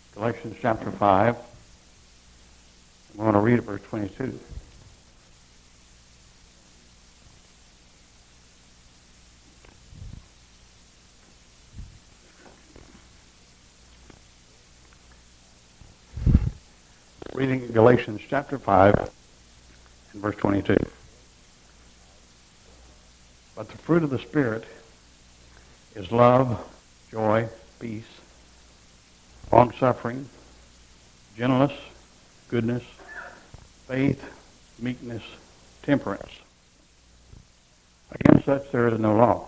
Galatians chapter 5. I'm going to read it, verse 22. Reading Galatians chapter 5 and verse 22. But the fruit of the Spirit is love, joy, peace, long-suffering, gentleness, goodness, faith, meekness, temperance. Against such there is no law.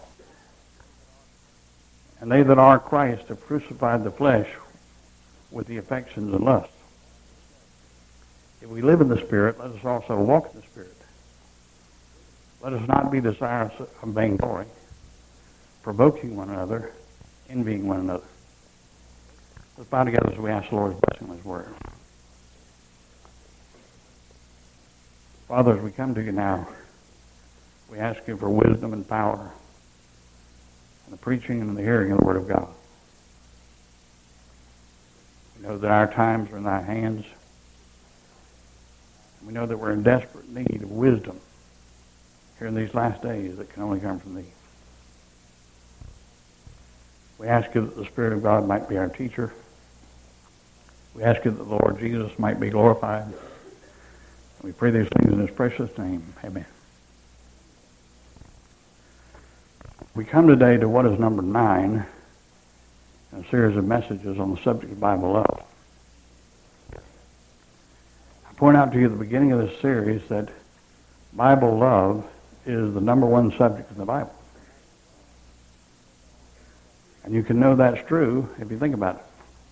And they that are Christ have crucified the flesh with the affections and lusts. If we live in the Spirit, let us also walk in the Spirit. Let us not be desirous of vainglory, provoking one another, envying one another. Let's bow together as we ask the Lord's blessing on His Word. Father, as we come to you now, we ask you for wisdom and power in the preaching and the hearing of the Word of God. We know that our times are in thy hands. We know that we're in desperate need of wisdom here in these last days that can only come from thee. We ask you that the Spirit of God might be our teacher. We ask you that the Lord Jesus might be glorified. And we pray these things in his precious name. Amen. We come today to what is number 9 in a series of messages on the subject of Bible love. I point out to you at the beginning of this series that Bible love is the number 1 subject in the Bible. And you can know that's true if you think about it.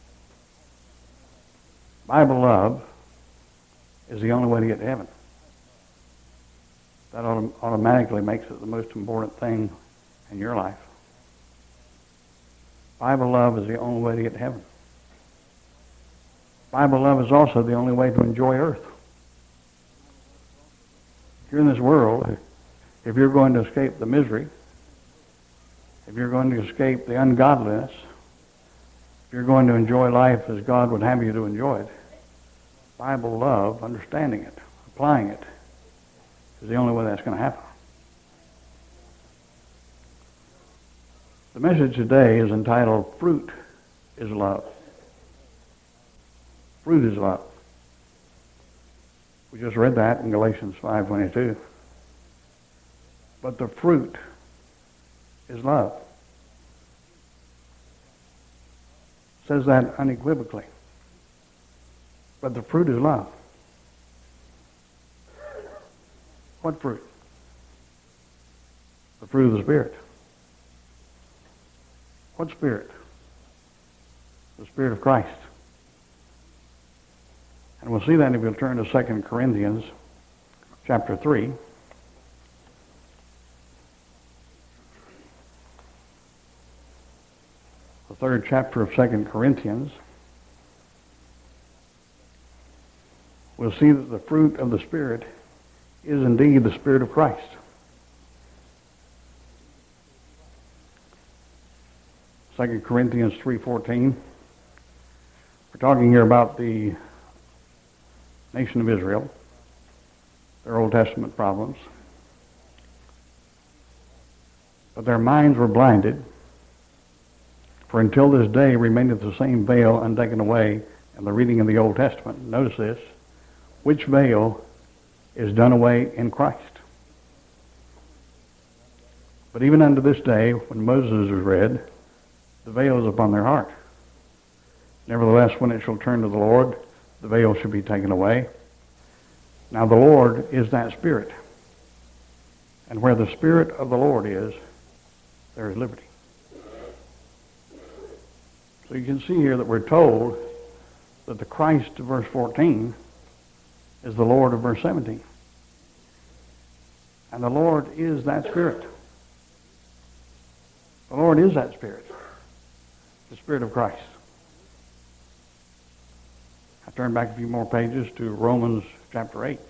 Bible love is the only way to get to heaven. That automatically makes it the most important thing in your life. Bible love is the only way to get to heaven. Bible love is also the only way to enjoy earth. Here in this world, if you're going to escape the misery, if you're going to escape the ungodliness, if you're going to enjoy life as God would have you to enjoy it, Bible love, understanding it, applying it, is the only way that's going to happen. The message today is entitled, Fruit is Love. Fruit is love. We just read that in Galatians 5:22. But the fruit is love. It says that unequivocally. But the fruit is love. What fruit? The fruit of the Spirit. What Spirit? The Spirit of Christ. And we'll see that if we'll turn to 2 Corinthians chapter 3. The 3rd chapter of 2 Corinthians. We'll see that the fruit of the Spirit is indeed the Spirit of Christ. 2 Corinthians 3:14. We're talking here about the nation of Israel, their Old Testament problems. But their minds were blinded, for until this day remaineth the same veil untaken away in the reading of the Old Testament. Notice this, which veil is done away in Christ. But even unto this day, when Moses is read, the veil is upon their heart. Nevertheless, when it shall turn to the Lord, the veil shall be taken away. Now the Lord is that Spirit. And where the Spirit of the Lord is, there is liberty. So you can see here that we're told that the Christ of verse 14 is the Lord of verse 17. And the Lord is that Spirit. The Lord is that Spirit. The Spirit of Christ. I turn back a few more pages to Romans chapter 8.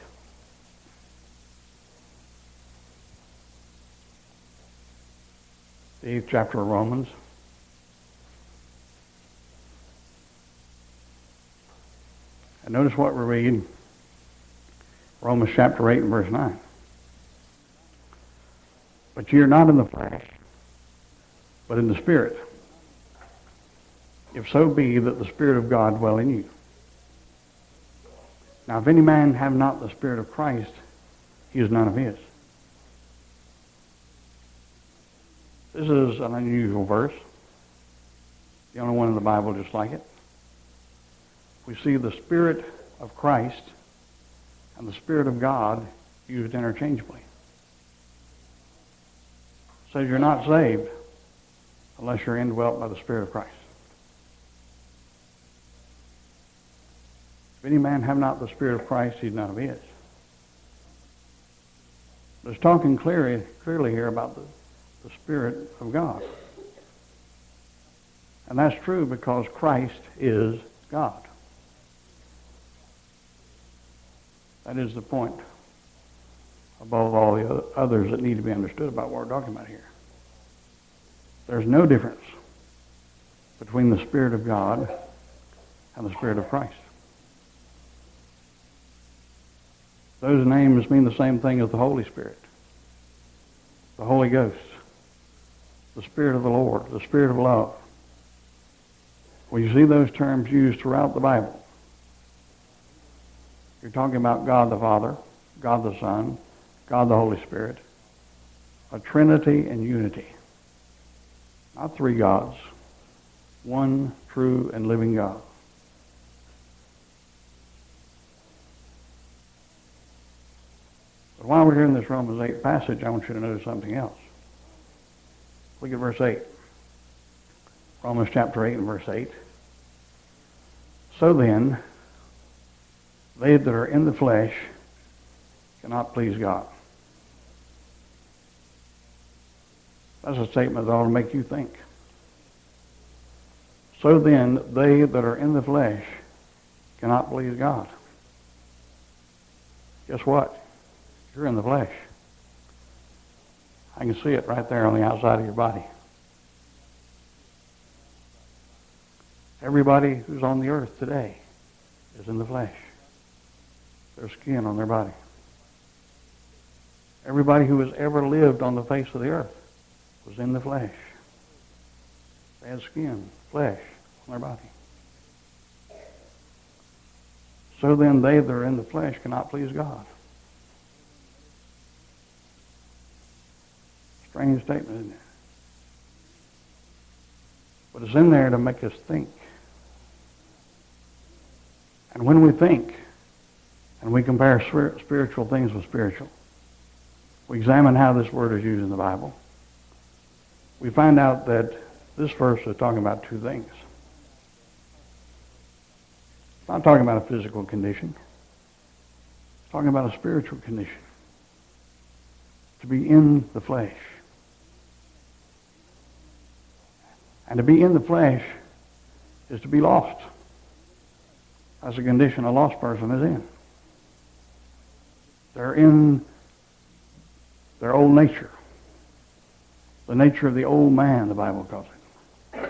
The 8th chapter of Romans. And notice what we read, Romans chapter 8 and verse 9. But ye are not in the flesh, but in the Spirit, if so be that the Spirit of God dwell in you. Now if any man have not the Spirit of Christ, he is none of his. This is an unusual verse. The only one in the Bible just like it. We see the Spirit of Christ and the Spirit of God used interchangeably. It says you're not saved unless you're indwelt by the Spirit of Christ. If any man have not the Spirit of Christ, he's none of his. But it's talking clearly here about the Spirit of God. And that's true because Christ is God. That is the point above all the others that need to be understood about what we're talking about here. There's no difference between the Spirit of God and the Spirit of Christ. Those names mean the same thing as the Holy Spirit, the Holy Ghost, the Spirit of the Lord, the Spirit of love. When you see those terms used throughout the Bible, you're talking about God the Father, God the Son, God the Holy Spirit, a Trinity and unity. Not three gods, one true and living God. But while we're here in this Romans 8 passage, I want you to notice something else. Look at verse 8. Romans chapter 8 and verse 8. So then, they that are in the flesh cannot please God. That's a statement that ought to make you think. So then, they that are in the flesh cannot please God. Guess what? You're in the flesh. I can see it right there on the outside of your body. Everybody who's on the earth today is in the flesh. There's skin on their body. Everybody who has ever lived on the face of the earth was in the flesh. They had skin, flesh on their body. So then they that are in the flesh cannot please God. Strange statement, isn't it? But it's in there to make us think. And when we think, and we compare spiritual things with spiritual, we examine how this word is used in the Bible, we find out that this verse is talking about two things. It's not talking about a physical condition. It's talking about a spiritual condition. To be in the flesh. And to be in the flesh is to be lost. That's a condition a lost person is in. They're in their old nature. The nature of the old man, the Bible calls it.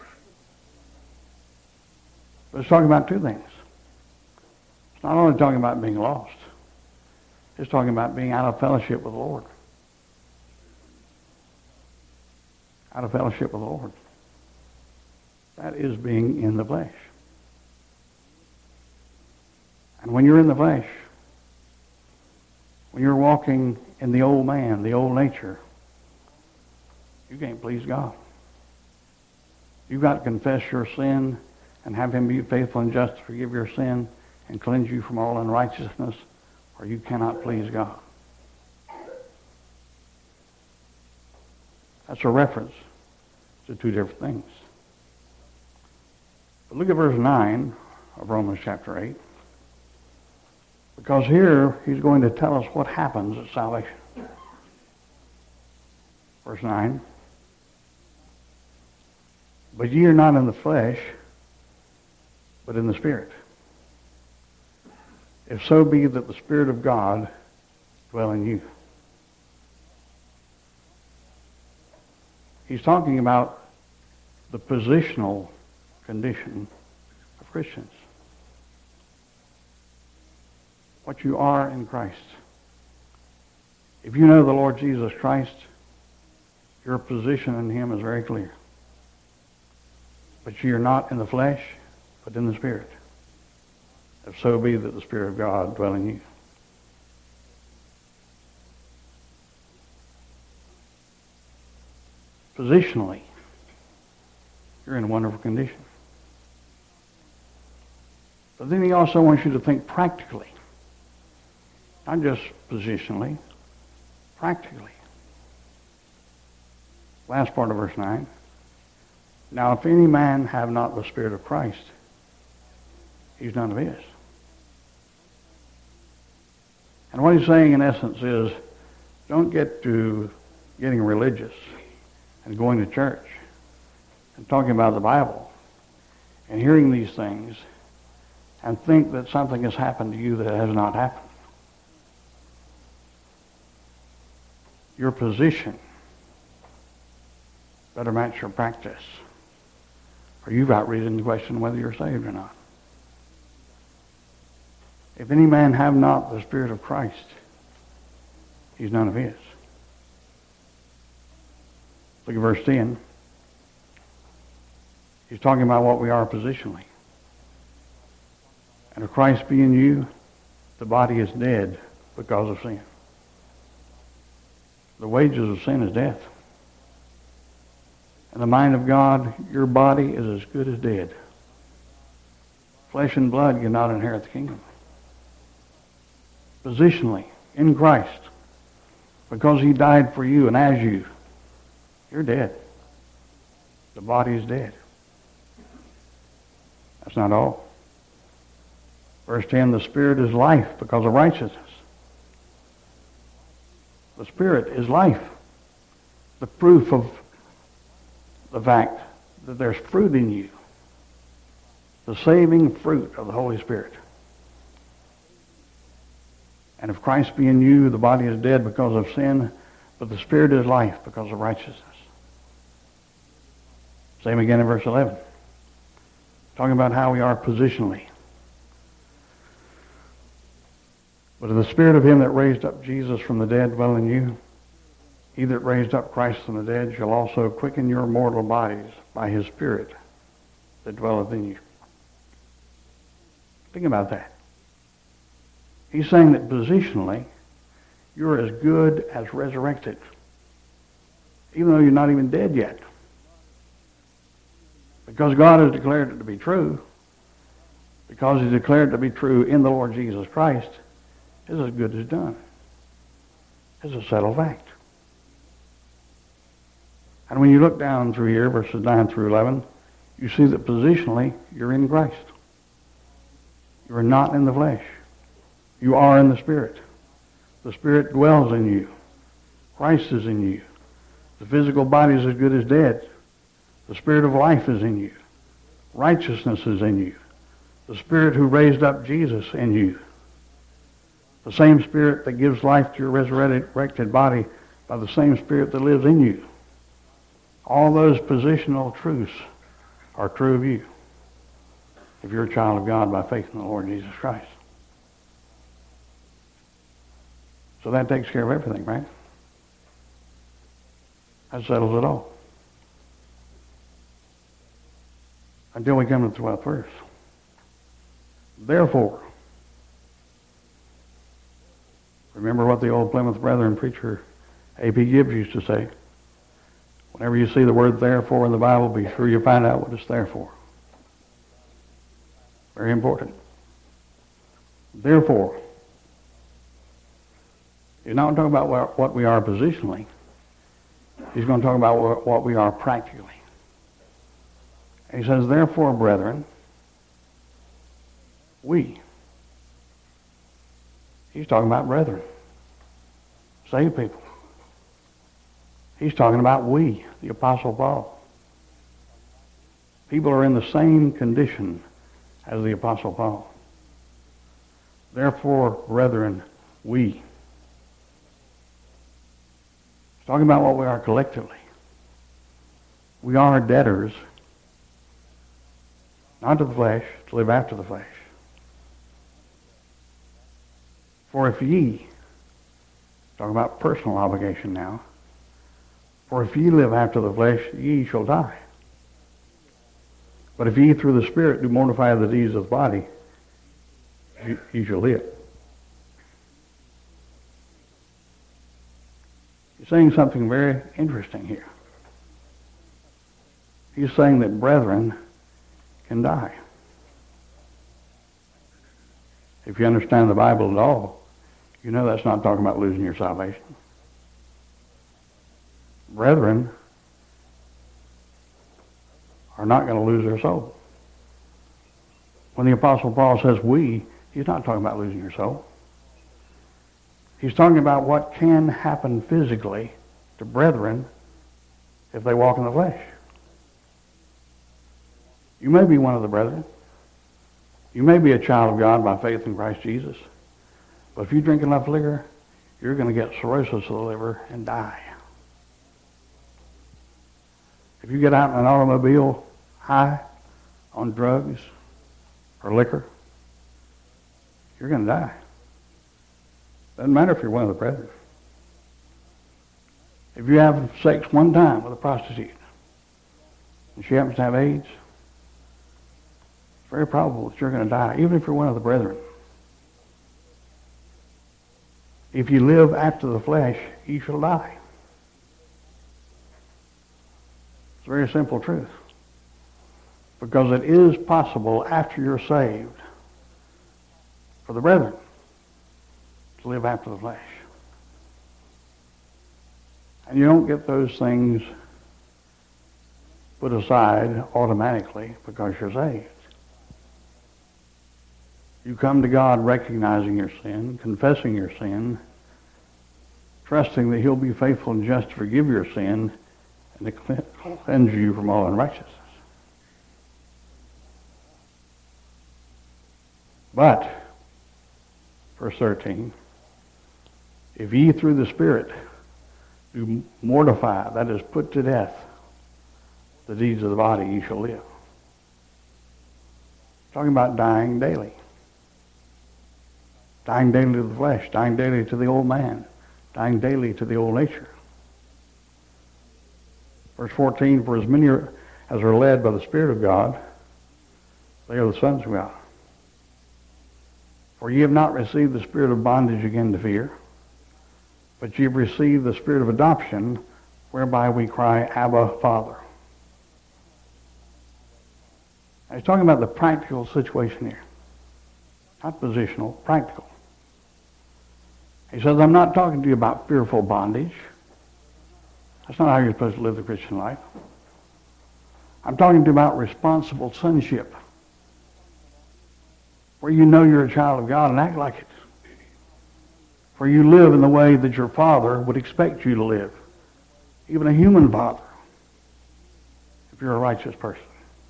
But it's talking about two things. It's not only talking about being lost. It's talking about being out of fellowship with the Lord. Out of fellowship with the Lord. That is being in the flesh. And when you're in the flesh, when you're walking in the old man, the old nature, you can't please God. You've got to confess your sin and have Him be faithful and just to forgive your sin and cleanse you from all unrighteousness, or you cannot please God. That's a reference to two different things. But look at verse 9 of Romans chapter 8. Because here he's going to tell us what happens at salvation. Verse 9. But ye are not in the flesh, but in the Spirit. If so be that the Spirit of God dwell in you. He's talking about the positional condition of Christians. what you are in Christ. If you know the Lord Jesus Christ, your position in him is very clear. But you're not in the flesh, but in the Spirit. If so be that the Spirit of God dwell in you. Positionally, you're in a wonderful condition. But then he also wants you to think practically. Not just positionally, practically. Last part of verse 9. Now if any man have not the Spirit of Christ, he's none of his. And what he's saying in essence is, don't get to getting religious and going to church and talking about the Bible and hearing these things and think that something has happened to you that has not happened. Your position better match your practice, or you've outrisen the question whether you're saved or not. If any man have not the Spirit of Christ, he's none of his. Look at verse 10. He's talking about what we are positionally. And if Christ be in you, the body is dead because of sin. The wages of sin is death. In the mind of God, your body is as good as dead. Flesh and blood cannot inherit the kingdom. Positionally, in Christ, because he died for you and as you, you're dead. The body is dead. That's not all. Verse 10, the Spirit is life because of righteousness. The Spirit is life. The proof of the fact that there's fruit in you. The saving fruit of the Holy Spirit. And if Christ be in you, the body is dead because of sin, but the Spirit is life because of righteousness. Same again in verse 11. Talking about how we are positionally. But if the Spirit of him that raised up Jesus from the dead dwell in you, he that raised up Christ from the dead shall also quicken your mortal bodies by his Spirit that dwelleth in you. Think about that. He's saying that positionally, you're as good as resurrected, even though you're not even dead yet. Because God has declared it to be true, because he declared it to be true in the Lord Jesus Christ, it's as good as done. It's a settled fact. And when you look down through here, verses 9 through 11, you see that positionally, you're in Christ. You are not in the flesh. You are in the Spirit. The Spirit dwells in you. Christ is in you. The physical body is as good as dead. The Spirit of life is in you. Righteousness is in you. The Spirit who raised up Jesus in you. The same Spirit that gives life to your resurrected body by the same Spirit that lives in you. All those positional truths are true of you if you're a child of God by faith in the Lord Jesus Christ. So that takes care of everything, right? That settles it all. Until we come to the 12th verse. Therefore, remember what the old Plymouth Brethren preacher A.P. Gibbs used to say. Whenever you see the word therefore in the Bible, be sure you find out what it's there for. Very important. Therefore, he's not talking about what we are positionally. He's going to talk about what we are practically. He says, therefore, brethren, we. He's talking about brethren. Saved people. He's talking about we, the Apostle Paul. People are in the same condition as the Apostle Paul. Therefore, brethren, we. He's talking about what we are collectively. We are debtors, not to the flesh, to live after the flesh. For if ye, talking about personal obligation now, for if ye live after the flesh, ye shall die. But if ye through the Spirit do mortify the deeds of the body, ye shall live. He's saying something very interesting here. He's saying that brethren can die. If you understand the Bible at all, you know that's not talking about losing your salvation. Brethren are not going to lose their soul. When the Apostle Paul says we, he's not talking about losing your soul. He's talking about what can happen physically to brethren if they walk in the flesh. You may be one of the brethren. You may be a child of God by faith in Christ Jesus. But if you drink enough liquor, you're going to get cirrhosis of the liver and die. If you get out in an automobile high on drugs or liquor, you're going to die. Doesn't matter if you're one of the brethren. If you have sex one time with a prostitute and she happens to have AIDS, it's very probable that you're going to die, even if you're one of the brethren. If you live after the flesh, you shall die. It's a very simple truth. Because it is possible after you're saved for the brethren to live after the flesh. And you don't get those things put aside automatically because you're saved. You come to God recognizing your sin, confessing your sin, trusting that he'll be faithful and just to forgive your sin and to cleanse you from all unrighteousness. But, verse 13, if ye through the Spirit do mortify, that is, put to death, the deeds of the body, ye shall live. Talking about dying daily. Dying daily to the flesh, dying daily to the old man, dying daily to the old nature. Verse 14, for as many as are led by the Spirit of God, they are the sons of God. For ye have not received the spirit of bondage again to fear, but ye have received the spirit of adoption, whereby we cry, Abba, Father. Now, he's talking about the practical situation here. Not positional, practical. He says, I'm not talking to you about fearful bondage. That's not how you're supposed to live the Christian life. I'm talking to you about responsible sonship, where you know you're a child of God and act like it. Where you live in the way that your father would expect you to live. Even a human father, if you're a righteous person.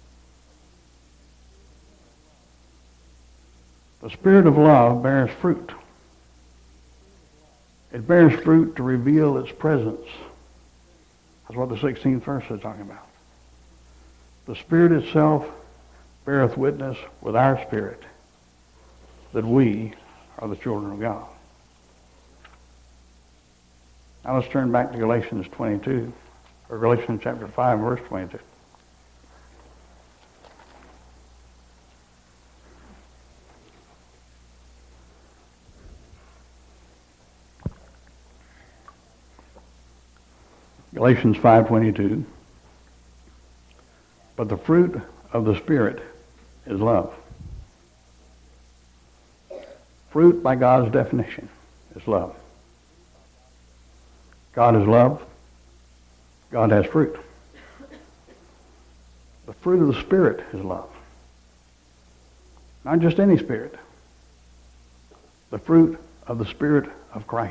The Spirit of love bears fruit. It bears fruit to reveal its presence. That's what the 16th verse is talking about. The Spirit itself beareth witness with our spirit that we are the children of God. Now let's turn back to Galatians 22, or Galatians chapter 5, verse 22. Galatians 5:22. But the fruit of the Spirit is love. Fruit, by God's definition, is love. God is love. God has fruit. The fruit of the Spirit is love. Not just any spirit. The fruit of the Spirit of Christ.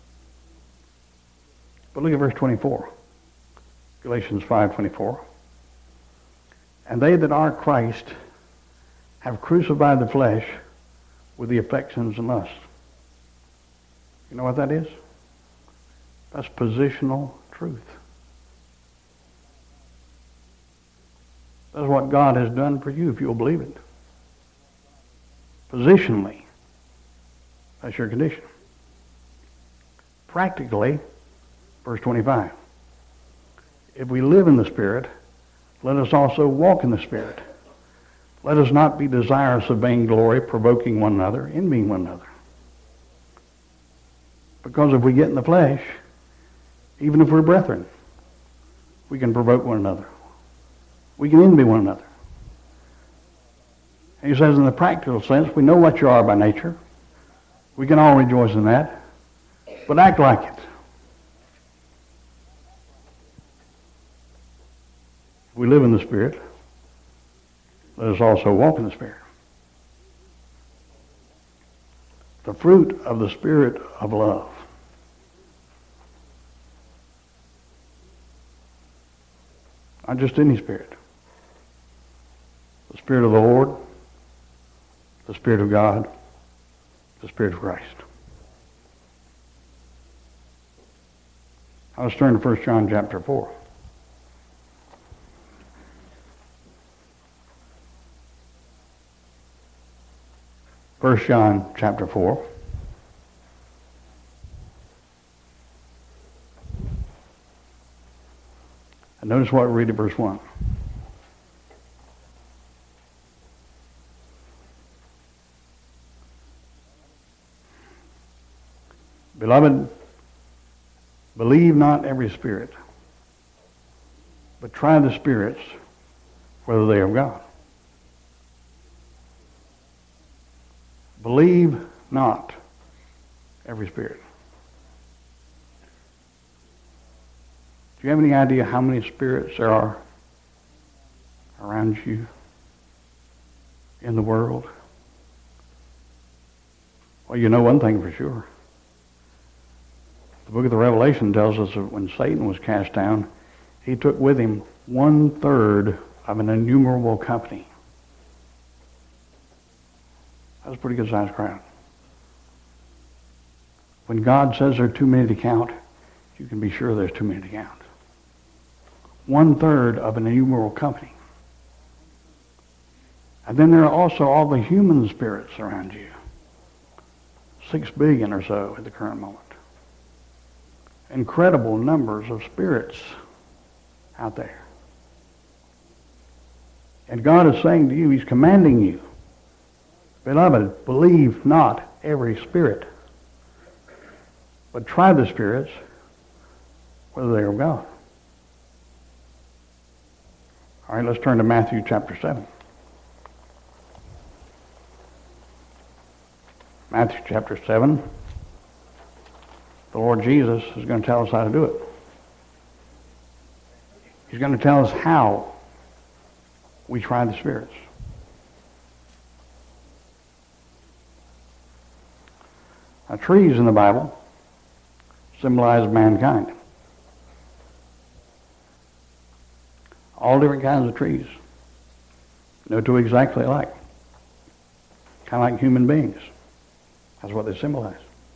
But look at verse 24. Galatians 5:24. And they that are Christ have crucified the flesh with the affections and lusts. You know what that is? That's positional truth. That's what God has done for you if you'll believe it. Positionally, That's your condition. Practically, verse 25. If we live in the Spirit, let us also walk in the Spirit. Let us not be desirous of vainglory, provoking one another, envying one another. Because if we get in the flesh, even if we're brethren, we can provoke one another. We can envy one another. And he says in the practical sense, we know what you are by nature. We can all rejoice in that. But act like it. If we live in the Spirit, let us also walk in the Spirit. The fruit of the Spirit of love. Not just any spirit. The Spirit of the Lord, the Spirit of God, the Spirit of Christ. Let's turn to 1 John chapter 4. First John chapter 4. And notice what we read at verse 1. Beloved, believe not every spirit, but try the spirits whether they are of God. Believe not every spirit. Do you have any idea how many spirits there are around you in the world? Well, you know one thing for sure. The book of the Revelation tells us that when Satan was cast down, he took with him 1/3 of an innumerable company. That's a pretty good sized crowd. When God says there are too many to count, you can be sure there's too many to count. 1/3 of an innumerable company. And then there are also all the human spirits around you. 6 billion or so at the current moment. Incredible numbers of spirits out there. And God is saying to you, he's commanding you, beloved, believe not every spirit, but try the spirits whether they are of God. All right, let's turn to Matthew chapter 7. Matthew chapter 7. The Lord Jesus is going to tell us how to do it. He's going to tell us how we try the spirits. Now, trees in the Bible symbolize mankind. All different kinds of trees. No two exactly alike. Kind of like human beings. That's what they symbolize.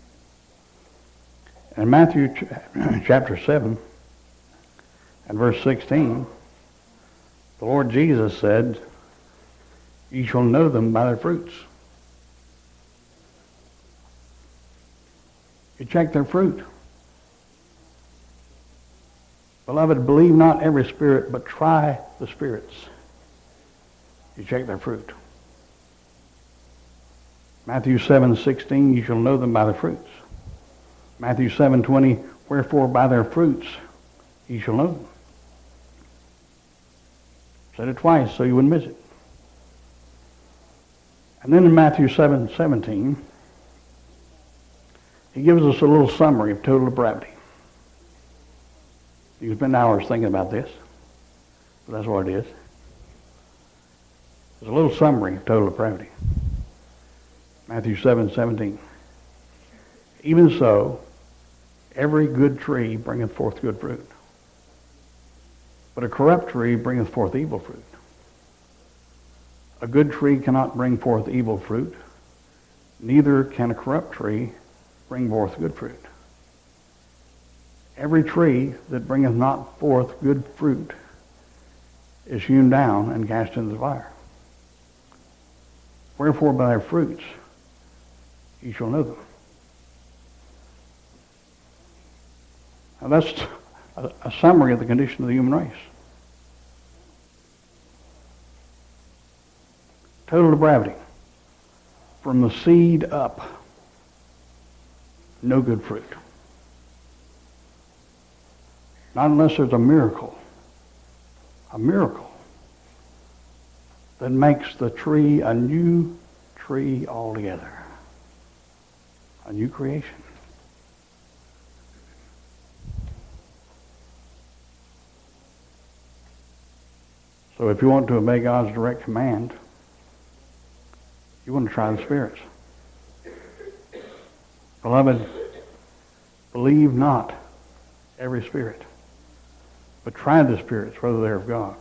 In Matthew chapter 7 and verse 16, the Lord Jesus said, "Ye shall know them by their fruits." You check their fruit. Beloved, believe not every spirit, but try the spirits. You check their fruit. Matthew 7:16, you shall know them by their fruits. Matthew 7:20, wherefore by their fruits ye shall know them. Said it twice so you wouldn't miss it. And then in Matthew 7:17, he gives us a little summary of total depravity. You can spend hours thinking about this, but that's what it is. There's a little summary of total depravity. Matthew 7:17. Even so, every good tree bringeth forth good fruit, but a corrupt tree bringeth forth evil fruit. A good tree cannot bring forth evil fruit, neither can a corrupt tree bring forth good fruit. Every tree that bringeth not forth good fruit is hewn down and cast into the fire. Wherefore by their fruits ye shall know them. Now that's a summary of the condition of the human race. Total depravity. From the seed up, no good fruit. Not unless there's a miracle that makes the tree a new tree altogether, a new creation. So if you want to obey God's direct command, you want to try the spirits. Beloved, believe not every spirit, but try the spirits whether they're of God.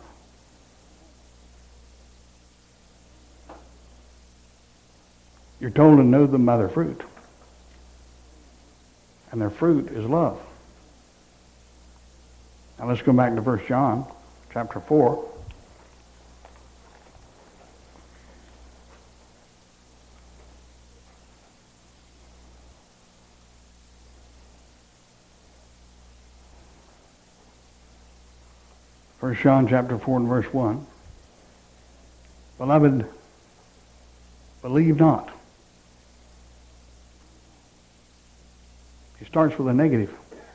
You're told to know them by their fruit. And their fruit is love. Now let's go back to 1 John chapter 4. First John chapter 4 and verse 1. Beloved, believe not. He starts with a negative.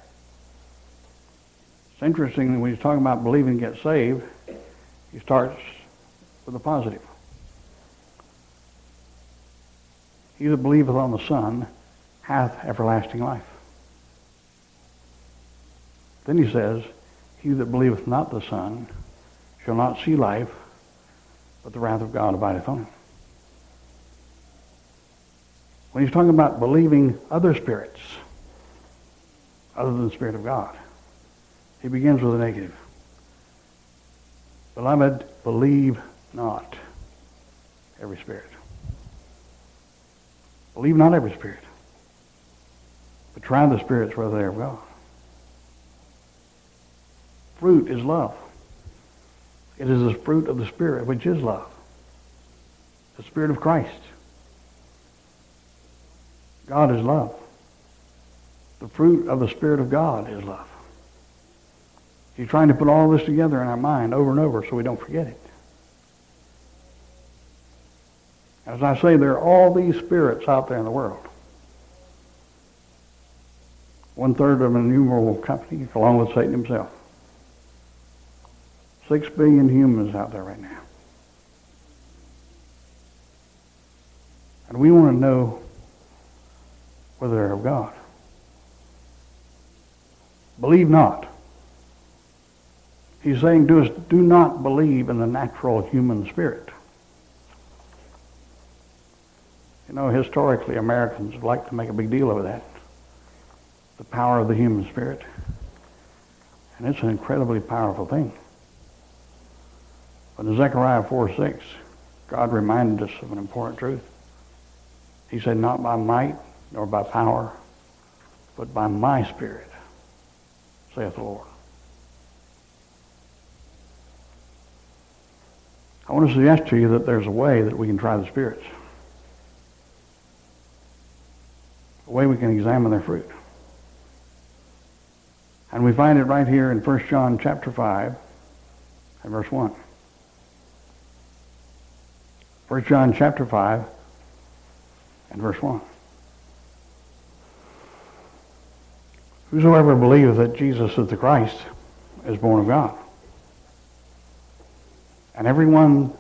It's interesting that when he's talking about believing to get saved, he starts with a positive. He that believeth on the Son hath everlasting life. Then he says, he that believeth not the Son shall not see life, but the wrath of God abideth on him. When he's talking about believing other spirits, other than the Spirit of God, he begins with a negative. Beloved, believe not every spirit. Believe not every spirit, but try the spirits whether they are of God. Fruit is love. It is the fruit of the Spirit, which is love. The Spirit of Christ. God is love. The fruit of the Spirit of God is love. He's trying to put all this together in our mind over and over so we don't forget it. As I say, there are all these spirits out there in the world. 1/3 of an innumerable company, along with Satan himself. 6 billion humans out there right now. And we want to know whether they're of God. Believe not. He's saying to us, do not believe in the natural human spirit. You know, historically, Americans like to make a big deal over that. The power of the human spirit. And it's an incredibly powerful thing. But in Zechariah 4:6, God reminded us of an important truth. He said, not by might nor by power, but by my Spirit, saith the Lord. I want to suggest to you that there's a way that we can try the spirits. A way we can examine their fruit. And we find it right here in 1 John chapter 5 and verse 1. 1 John chapter 5 and verse 1. Whosoever believeth that Jesus is the Christ is born of God. And everyone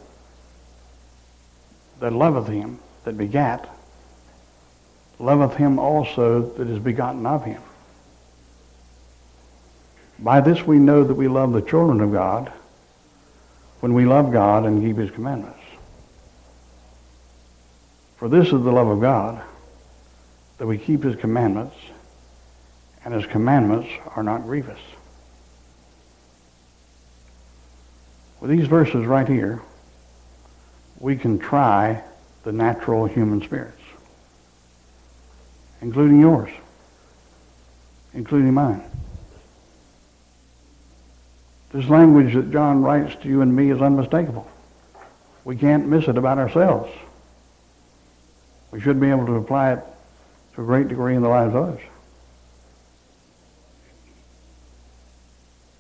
that loveth him, that begat, loveth him also that is begotten of him. By this we know that we love the children of God, when we love God and keep his commandments. For this is the love of God, that we keep his commandments, and his commandments are not grievous. With these verses right here, we can try the natural human spirits, including yours, including mine. This language that John writes to you and me is unmistakable. We can't miss it about ourselves. We should be able to apply it to a great degree in the lives of others.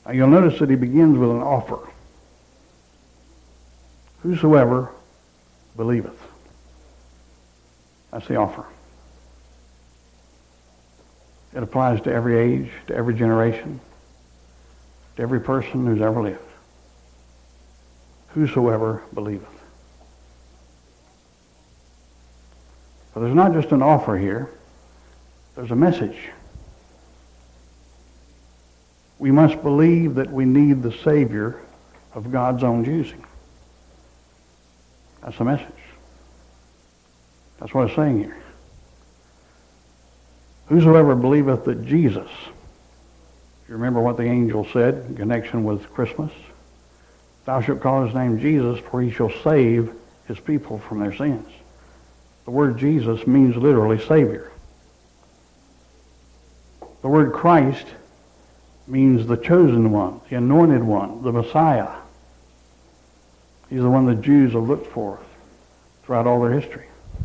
Now you'll notice that he begins with an offer. Whosoever believeth. That's the offer. It applies to every age, to every generation, to every person who's ever lived. Whosoever believeth. But there's not just an offer here. There's a message. We must believe that we need the Savior of God's own choosing. That's the message. That's what it's saying here. Whosoever believeth that Jesus, you remember what the angel said in connection with Christmas? Thou shalt call his name Jesus, for he shall save his people from their sins. The word Jesus means literally Savior. The word Christ means the chosen one, the anointed one, the Messiah. He's the one the Jews have looked for throughout all their history.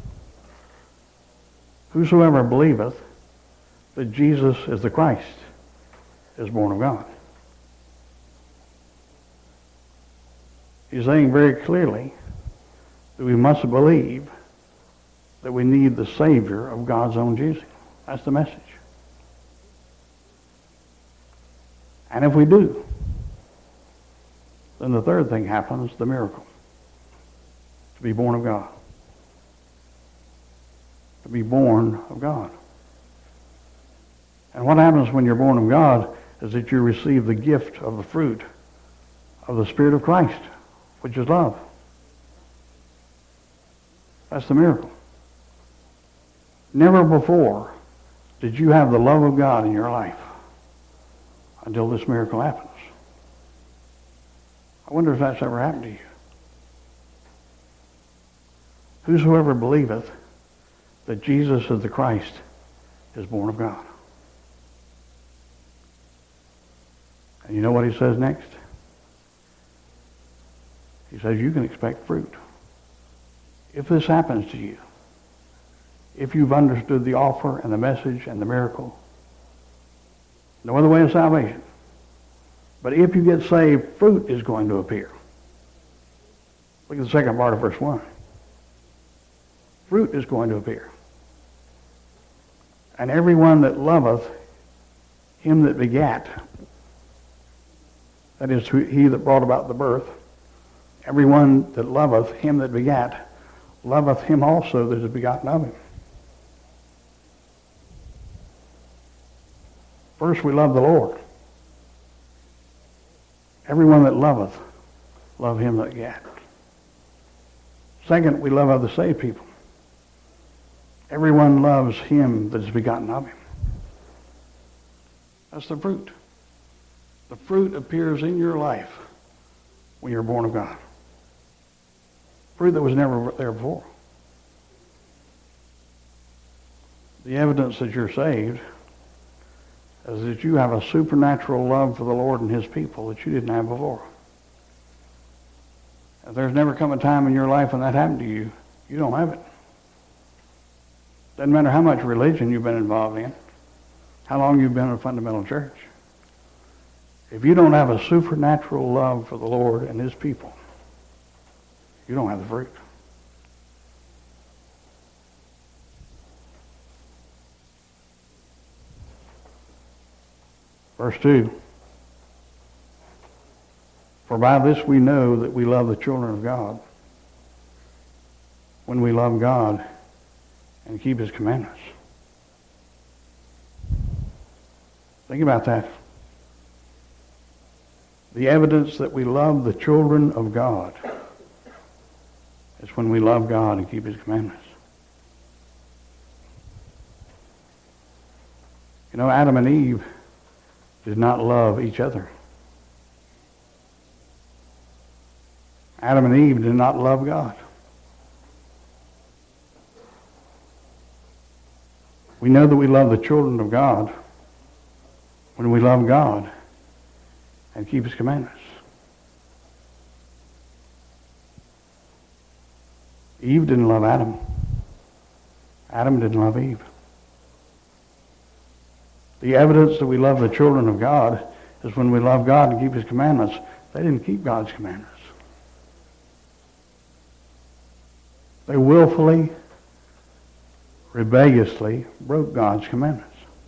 Whosoever believeth that Jesus is the Christ is born of God. He's saying very clearly that we must believe that we need the Savior of God's own choosing. That's the message. And if we do, then the third thing happens, the miracle. To be born of God. To be born of God. And what happens when you're born of God is that you receive the gift of the fruit of the Spirit of Christ, which is love. That's the miracle. Never before did you have the love of God in your life until this miracle happens. I wonder if that's ever happened to you. Whosoever believeth that Jesus is the Christ is born of God. And you know what he says next? He says you can expect fruit. If this happens to you, if you've understood the offer and the message and the miracle, no other way of salvation. But if you get saved, fruit is going to appear. Look at the second part of verse 1. Fruit is going to appear. And everyone that loveth him that begat, that is, he that brought about the birth, everyone that loveth him that begat, loveth him also that is begotten of him. First, we love the Lord. Everyone that loveth, love him that begat. Second, we love other saved people. Everyone loves him that is begotten of him. That's the fruit. The fruit appears in your life when you're born of God. Fruit that was never there before. The evidence that you're saved is that you have a supernatural love for the Lord and his people that you didn't have before. If there's never come a time in your life when that happened to you, you don't have it. Doesn't matter how much religion you've been involved in, how long you've been in a fundamental church. If you don't have a supernatural love for the Lord and his people, you don't have the fruit. Verse 2. For by this we know that we love the children of God, when we love God and keep his commandments. Think about that. The evidence that we love the children of God is when we love God and keep his commandments. You know, Adam and Eve did not love each other. Adam and Eve did not love God. We know that we love the children of God when we love God and keep his commandments. Eve didn't love Adam. Adam didn't love Eve. The evidence that we love the children of God is when we love God and keep his commandments. They didn't keep God's commandments. They willfully, rebelliously broke God's commandments.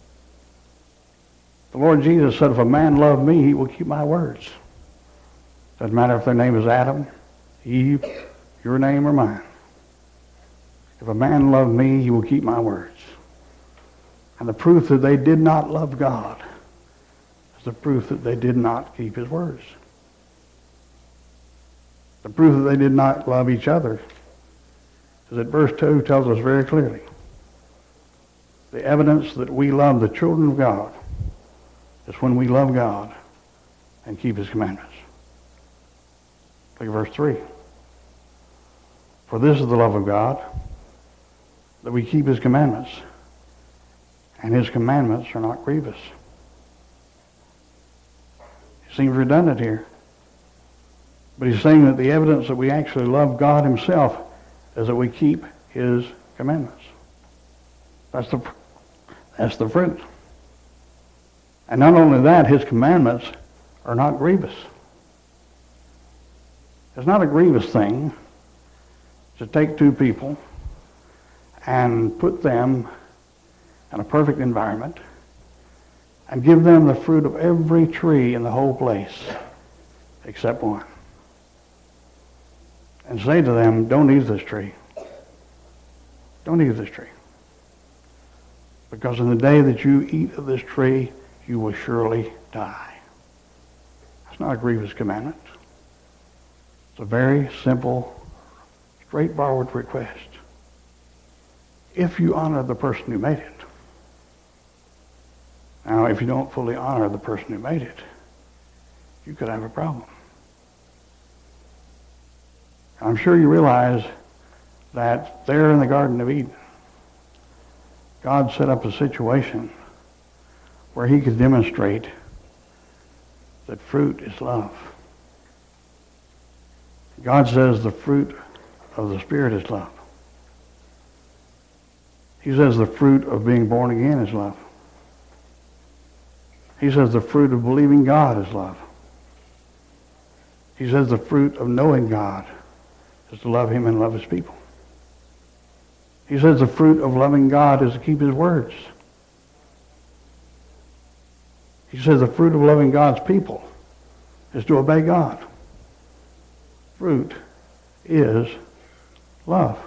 The Lord Jesus said, if a man love me, he will keep my words. Doesn't matter if their name is Adam, Eve, your name or mine. If a man love me, he will keep my words. And the proof that they did not love God is the proof that they did not keep his words. The proof that they did not love each other is that verse 2 tells us very clearly. The evidence that we love the children of God is when we love God and keep his commandments. Look at verse 3. For this is the love of God, that we keep his commandments, and his commandments are not grievous. It seems redundant here. But he's saying that the evidence that we actually love God himself is that we keep his commandments. That's the fruit. And not only that, his commandments are not grievous. It's not a grievous thing to take two people and put them in a perfect environment and give them the fruit of every tree in the whole place except one. And say to them, don't eat this tree. Don't eat this tree. Because in the day that you eat of this tree, you will surely die. It's not a grievous commandment. It's a very simple, straightforward request. If you honor the person who made it. Now, if you don't fully honor the person who made it, you could have a problem. I'm sure you realize that there in the Garden of Eden, God set up a situation where he could demonstrate that fruit is love. God says the fruit of the Spirit is love. He says the fruit of being born again is love. He says the fruit of believing God is love. He says the fruit of knowing God is to love him and love his people. He says the fruit of loving God is to keep his words. He says the fruit of loving God's people is to obey God. Fruit is love.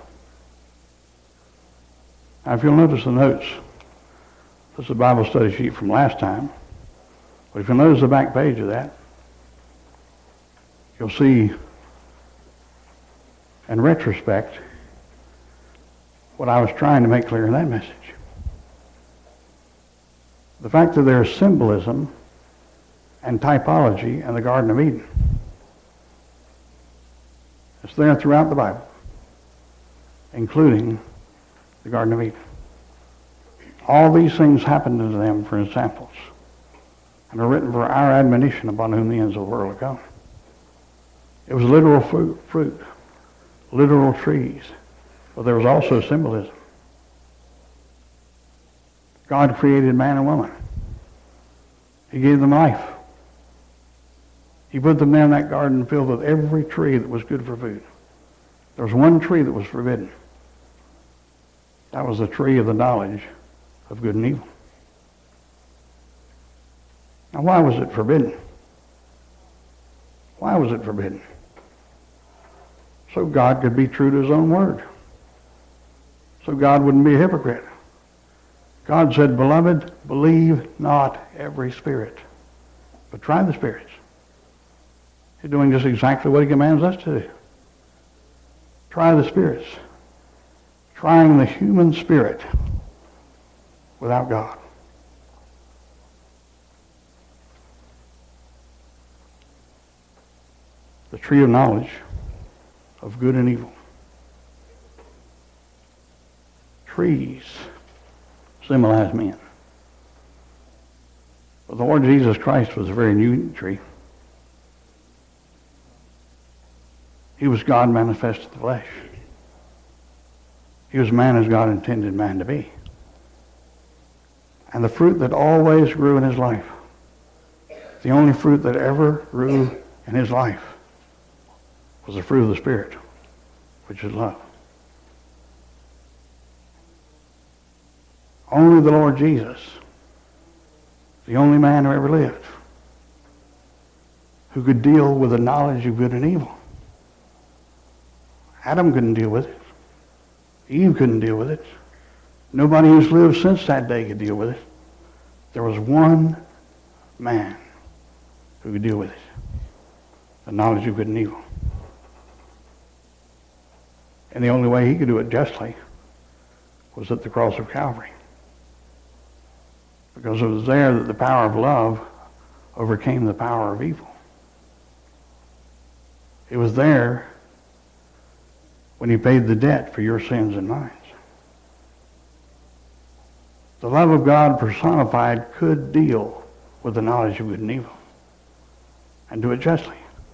Now, if you'll notice the notes, this is a Bible study sheet from last time, but if you'll notice the back page of that, you'll see, in retrospect, what I was trying to make clear in that message. The fact that there is symbolism and typology in the Garden of Eden. It's there throughout the Bible, including the Garden of Eden. All these things happened to them for examples, and are written for our admonition upon whom the ends of the world are come. It was literal fruit, literal trees, but there was also symbolism. God created man and woman. He gave them life. He put them in that garden filled with every tree that was good for food. There was one tree that was forbidden. That was the tree of the knowledge of good and evil. Now, why was it forbidden? Why was it forbidden? So God could be true to his own word. So God wouldn't be a hypocrite. God said, beloved, believe not every spirit, but try the spirits. He's doing just exactly what he commands us to do. Try the spirits. Trying the human spirit without God. The tree of knowledge of good and evil. Trees symbolize men. But the Lord Jesus Christ was a very new tree. He was God manifest in the flesh. He was man as God intended man to be. And the fruit that always grew in his life The only fruit that ever grew in his life was the fruit of the Spirit, which is love. Only the Lord Jesus, the only man who ever lived, who could deal with the knowledge of good and evil. Adam couldn't deal with it. Eve couldn't deal with it. Nobody who's lived since that day could deal with it. There was one man who could deal with it. The knowledge of good and evil. And the only way he could do it justly was at the cross of Calvary. Because it was there that the power of love overcame the power of evil. It was there when he paid the debt for your sins and mine. The love of God personified could deal with the knowledge of good and evil and do it justly.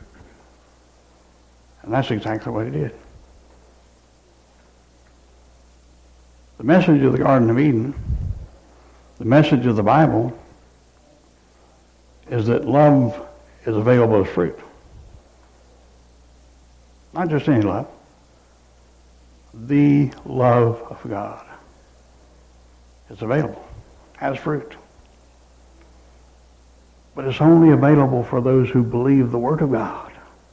And that's exactly what he did. The message of the Garden of Eden, the message of the Bible, is that love is available as fruit. Not just any love. The love of God is available as fruit. But it's only available for those who believe the Word of God.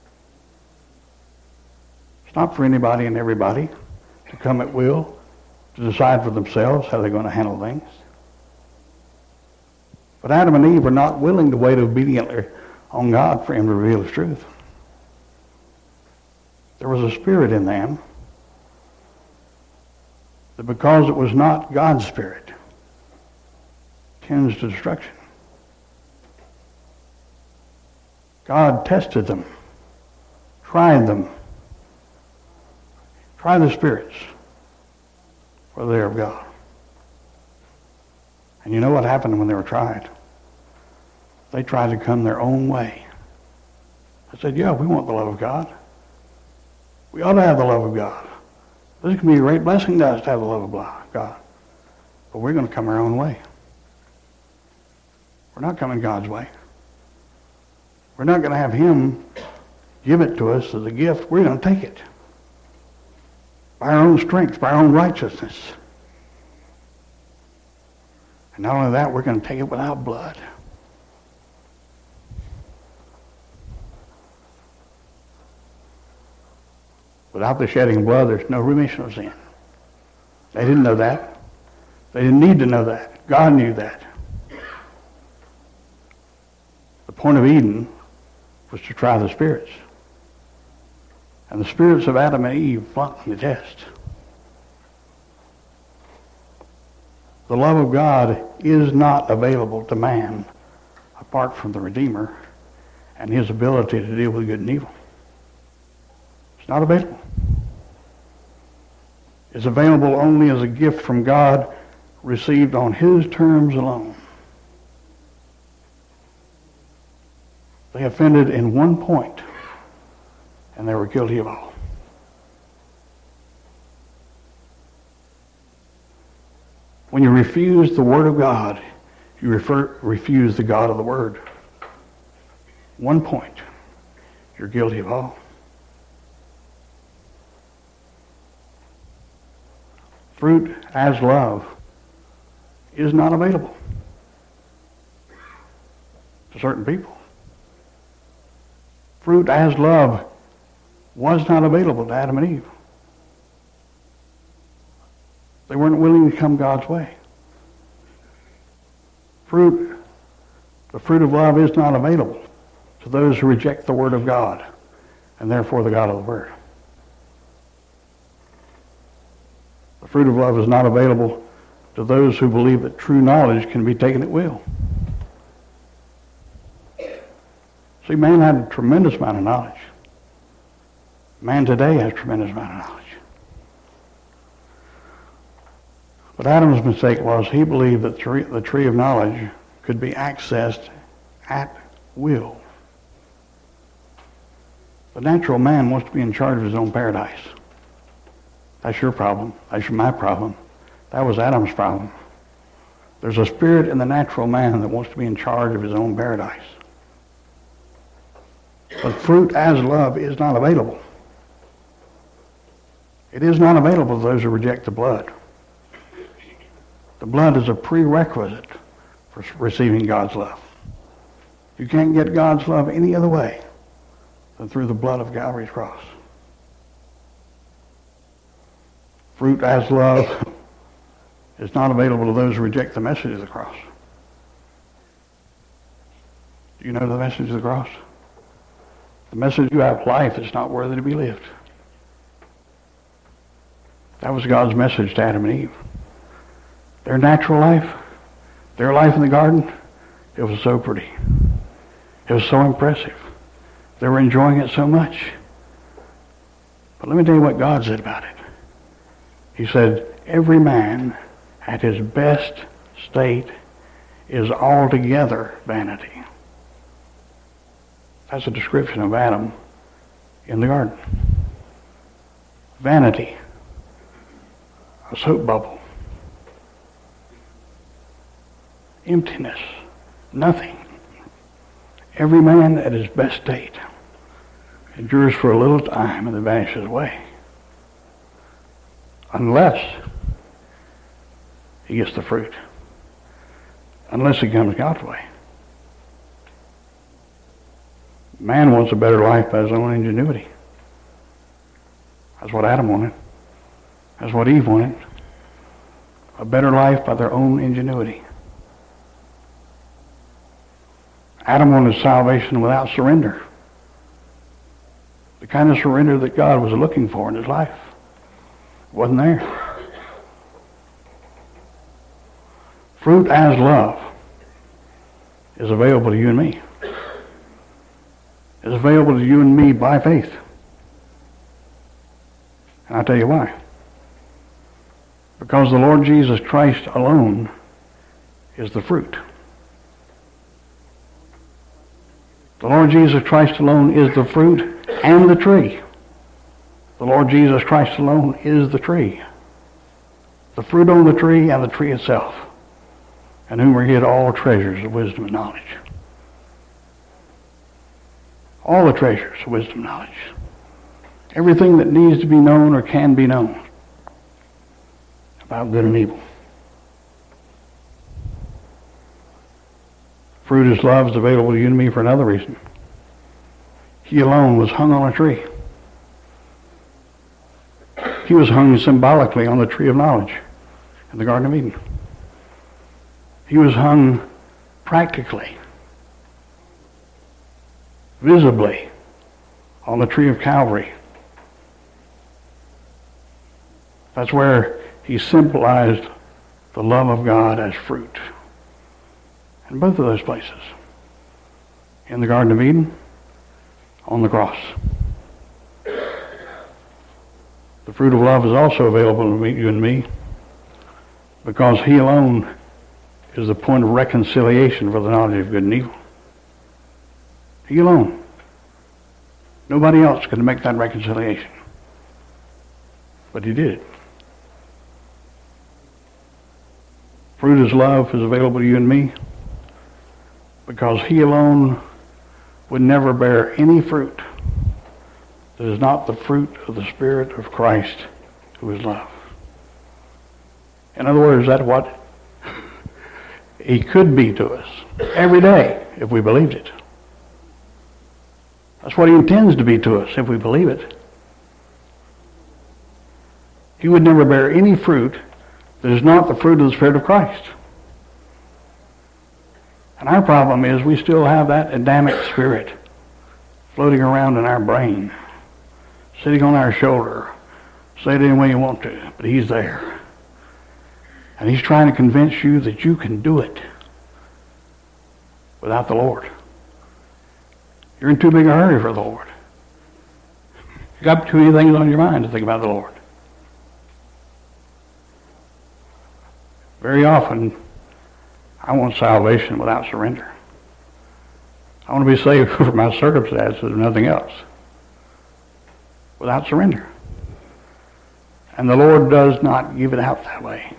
It's not for anybody and everybody to come at will, to decide for themselves how they're going to handle things. But Adam and Eve were not willing to wait obediently on God for him to reveal his truth. There was a spirit in them that, because it was not God's spirit, tends to destruction. God tested them, tried them. Try the spirits, whether they are of God. And you know what happened when they were tried? They tried to come their own way. They said, yeah, we want the love of God. We ought to have the love of God. This can be a great blessing to us to have the love of God. But we're going to come our own way. We're not coming God's way. We're not going to have him give it to us as a gift. We're going to take it. By our own strength, by our own righteousness. And not only that, we're going to take it without blood. Without the shedding of blood, there's no remission of sin. They didn't know that. They didn't need to know that. God knew that. The point of Eden was to try the spirits. And the spirits of Adam and Eve flunked the test. The love of God is not available to man apart from the Redeemer and his ability to deal with good and evil. It's not available. It's available only as a gift from God received on his terms alone. They offended in one point, and they were guilty of all. When you refuse the Word of God, you refuse the God of the Word. One point, you're guilty of all. Fruit as love is not available to certain people. Fruit as love was not available to Adam and Eve. They weren't willing to come God's way. The fruit of love is not available to those who reject the Word of God and therefore the God of the Word. The fruit of love is not available to those who believe that true knowledge can be taken at will. See, man had a tremendous amount of knowledge. Man today has a tremendous amount of knowledge. But Adam's mistake was he believed that the tree of knowledge could be accessed at will. The natural man wants to be in charge of his own paradise. That's your problem. That's my problem. That was Adam's problem. There's a spirit in the natural man that wants to be in charge of his own paradise. But fruit as love is not available. It is not available to those who reject the blood. The blood is a prerequisite for receiving God's love. You can't get God's love any other way than through the blood of Calvary's cross. Fruit as love is not available to those who reject the message of the cross. Do you know the message of the cross? The message you have life is not worthy to be lived. That was God's message to Adam and Eve. Their natural life, their life in the garden, it was so pretty. It was so impressive. They were enjoying it so much. But let me tell you what God said about it. He said, every man at his best state is altogether vanity. That's a description of Adam in the garden. Vanity. A soap bubble. Emptiness. Nothing. Every man at his best state endures for a little time and then vanishes away. Unless he gets the fruit. Unless he comes God's way. Man wants a better life by his own ingenuity. That's what Adam wanted. That's what Eve wanted. A better life by their own ingenuity. Adam wanted salvation without surrender. The kind of surrender that God was looking for in his life wasn't there. Fruit as love is available to you and me. It's available to you and me by faith. And I'll tell you why. Because the Lord Jesus Christ alone is the fruit. The Lord Jesus Christ alone is the fruit and the tree. The Lord Jesus Christ alone is the tree. The fruit on the tree and the tree itself. And whom are hid all treasures of wisdom and knowledge. All the treasures of wisdom and knowledge. Everything that needs to be known or can be known about good and evil. Fruit as love is available to you and me for another reason. He alone was hung on a tree. He was hung symbolically on the tree of knowledge in the Garden of Eden. He was hung practically, visibly, on the tree of Calvary. That's where he symbolized the love of God as fruit. In both of those places. In the Garden of Eden, on the cross. The fruit of love is also available to you and me because he alone is the point of reconciliation for the knowledge of good and evil. He alone. Nobody else could make that reconciliation. But he did. Fruit as love is available to you and me because he alone would never bear any fruit that is not the fruit of the Spirit of Christ, who is love. In other words, that's what he could be to us every day if we believed it. That's what he intends to be to us if we believe it. He would never bear any fruit that is not the fruit of the Spirit of Christ. And our problem is we still have that Adamic spirit floating around in our brain, sitting on our shoulder. Say it any way you want to, but he's there. And he's trying to convince you that you can do it without the Lord. You're in too big a hurry for the Lord. You got too many things on your mind to think about the Lord. Very often, I want salvation without surrender. I want to be saved from my circumstances and nothing else. Without surrender. And the Lord does not give it out that way.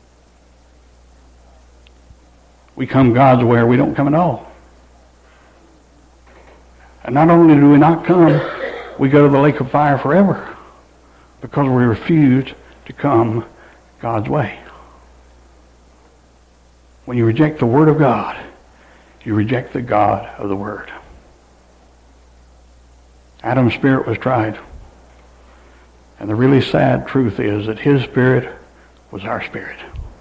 We come God's way or we don't come at all. And not only do we not come, we go to the lake of fire forever because we refuse to come God's way. When you reject the Word of God, you reject the God of the Word. Adam's spirit was tried. And the really sad truth is that his spirit was our spirit.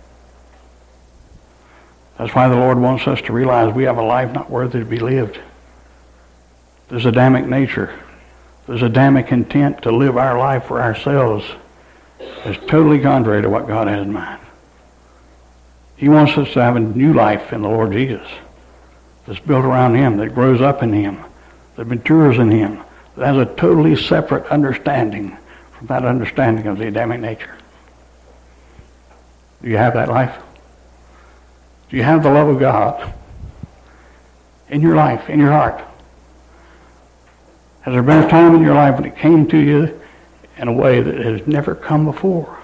That's why the Lord wants us to realize we have a life not worthy to be lived. There's Adamic nature. There's Adamic intent to live our life for ourselves. It's totally contrary to what God has in mind. He wants us to have a new life in the Lord Jesus that's built around Him, that grows up in Him, that matures in Him, that has a totally separate understanding from that understanding of the Adamic nature. Do you have that life? Do you have the love of God in your life, in your heart? Has there been a time in your life when it came to you in a way that has never come before?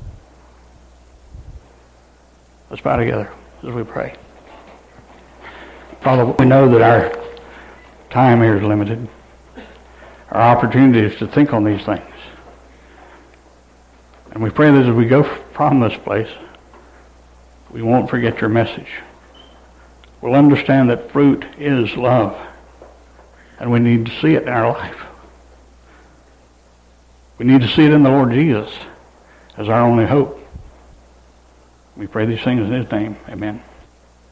Let's bow together as we pray. Father, we know that our time here is limited. Our opportunities to think on these things. And we pray that as we go from this place, we won't forget your message. We'll understand that fruit is love. And we need to see it in our life. We need to see it in the Lord Jesus as our only hope. We pray these things in His name. Amen.